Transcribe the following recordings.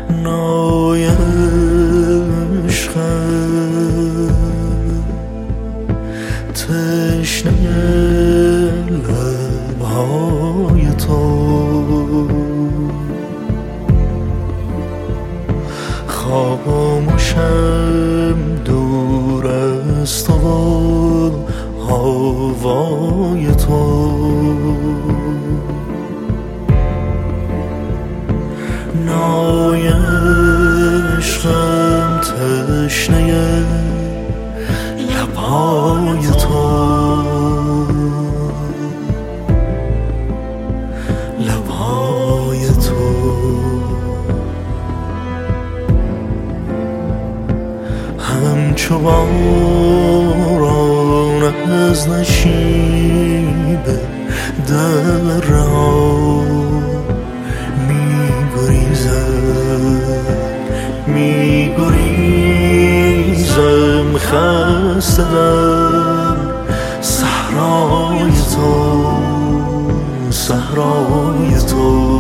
نای عشقم تشنه لبهای تو خاموشم دور از تو و هوای تو نای عشقم تشنه لبهای تو لبهای تو همچو باران از نشیب درها میگریزم خسته در صحرای تو صحرای تو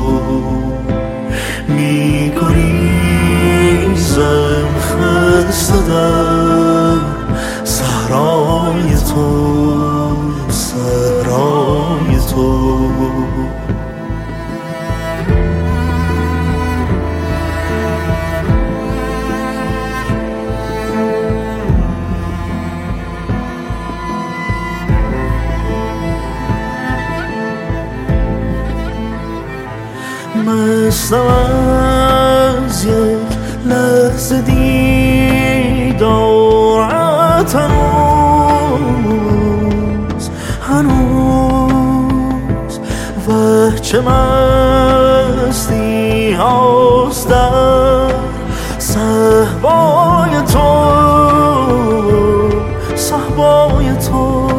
میگریزم خسته در صحرای تو صحرای تو مستم از یک لحظه دیدارت هنوز و چه مستی هاست در صحبای تو صحبای تو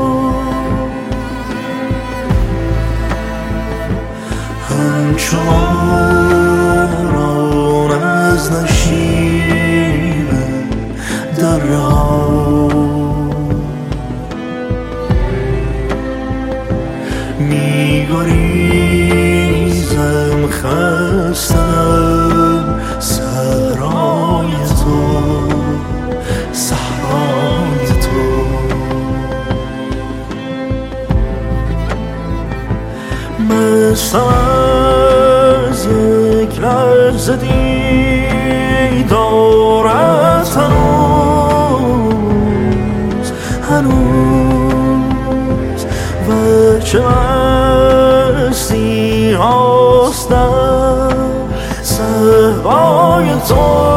همچو باران از نشیب درها میگریزم خستم صحرای تو صحرای تو مستم از یک لحظه دیدارت هنوز و چه مستی هاست در صحبای تو